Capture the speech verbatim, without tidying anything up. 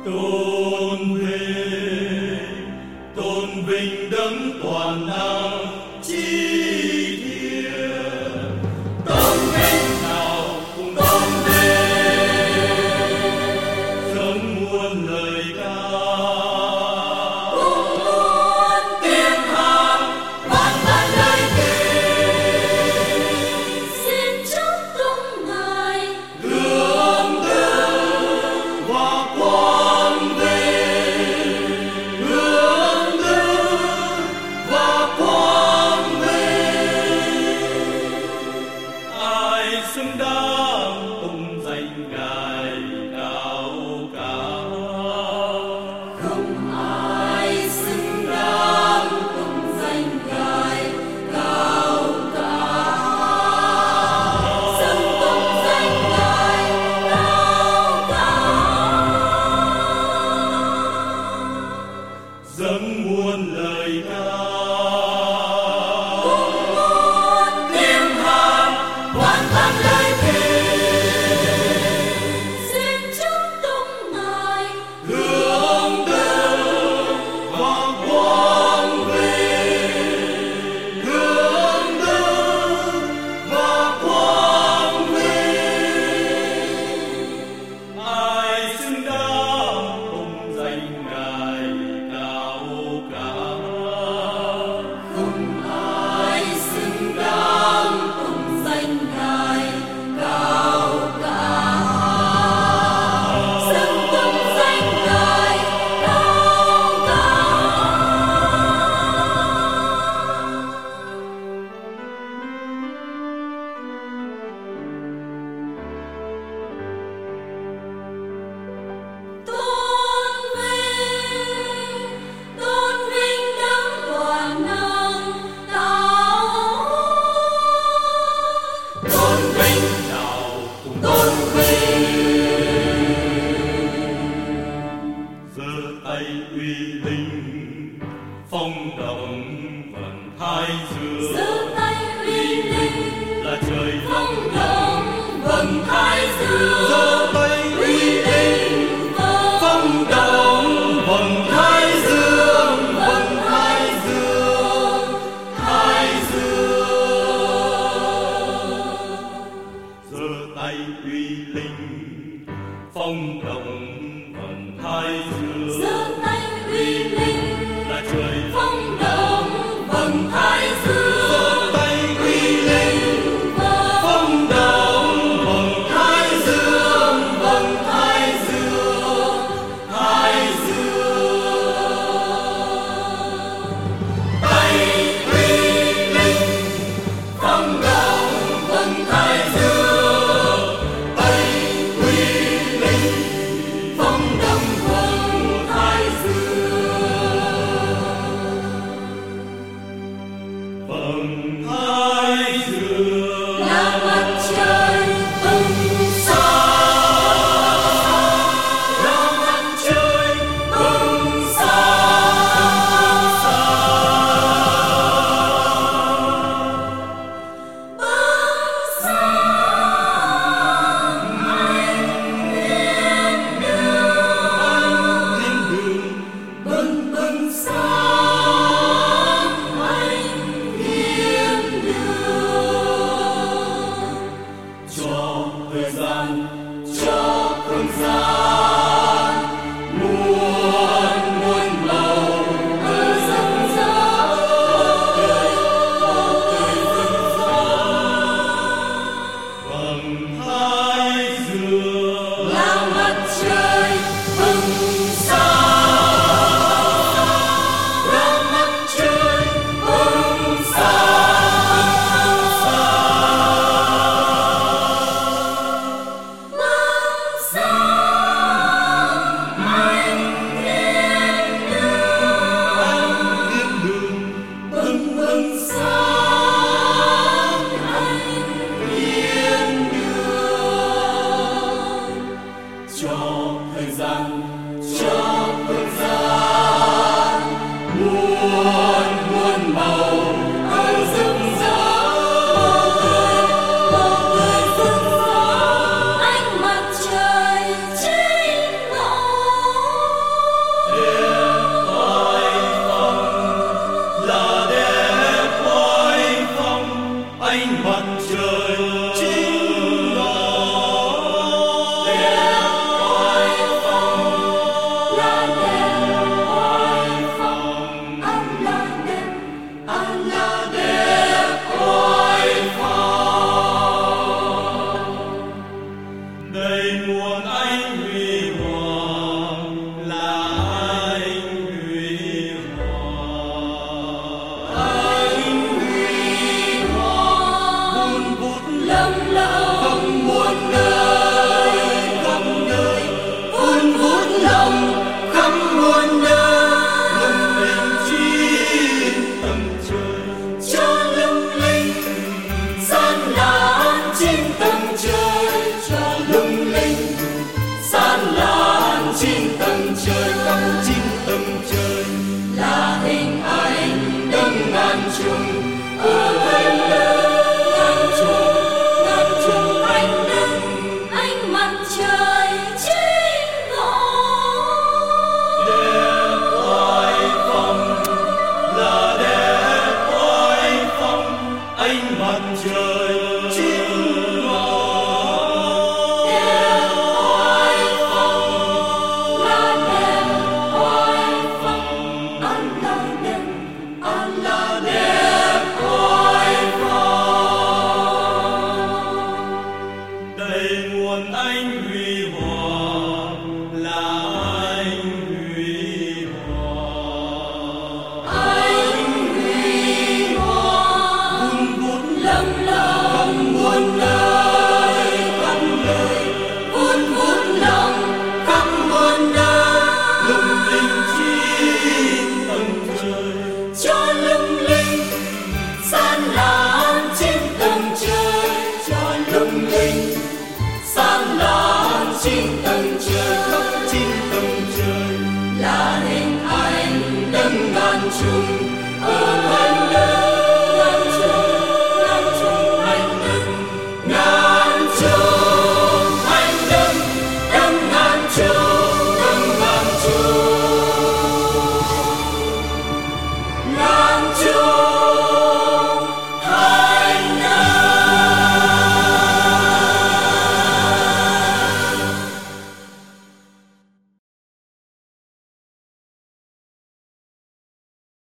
tôn vinh tôn vinh đấng toàn năng chi thiện, tôn vinh nào cùng tôn vinh dâng muôn lời ca cùng muôn tiếng hát vang vang lời kêu, xin chúc tung ngài hương đức và quang vinh, hương đức và quang vinh. Ai xứng đáng tung danh ngài cao cả, không ai xứng đáng tung danh ngài cao cả, xứng tung danh ngài cao cả, dâng muôn lời ca cùng muôn tiếng hát vang vang lời kêu, xin chúc tung ngài hương đức và quang vinh, hương đức và quang vinh. Ai xứng đáng tung danh ngài cao cả, không ai xứng đáng tung danh ngài cao cả, xứng tung danh ngài cao cả. Tôn vinh tôn vinh đấng toàn năng tạo hóa, tôn vinh nào cùng tôn vinh, giơ tay uy linh phong động vận thái dương, giơ tay uy linh là trời phong động vầng thái dương, giơ tay uy linh phong động vận thái dương, vận thái dương, thái dương. Giơ tay uy linh phong động vận thái dương, giơ tay uy linh là trời phong động vầng thái dương, giơ tay uy linh phong động vận thái dương, vận thái dương, thái dương. Tay uy linh phong động vận thái dương, tay uy linh phong động vận thái dương, vận thái dương là mặt trời bừng sáng, là mặt trời bừng sáng, bừng sáng ánh thiên đường, thiên đường bừng bừng sáng ánh thiên đường, cho thời gian, cho không gian muôn muôn màu ở rực rỡ bầu trời rực rỡ, vầng thái dương là mặt trời bừng sáng, là mặt trời bừng sáng, bừng sáng ánh thiên đường, thiên đường bừng bừng sáng ánh thiên đường, cho thời gian, cho không gian muôn muôn màu ở rực rỡ bầu trời rực rỡ ánh mặt trời chính ngọ. chung ơn hành đức ngàn chung hành đức ngàn chung hành đức đấng ngàn chung đấng ngàn chung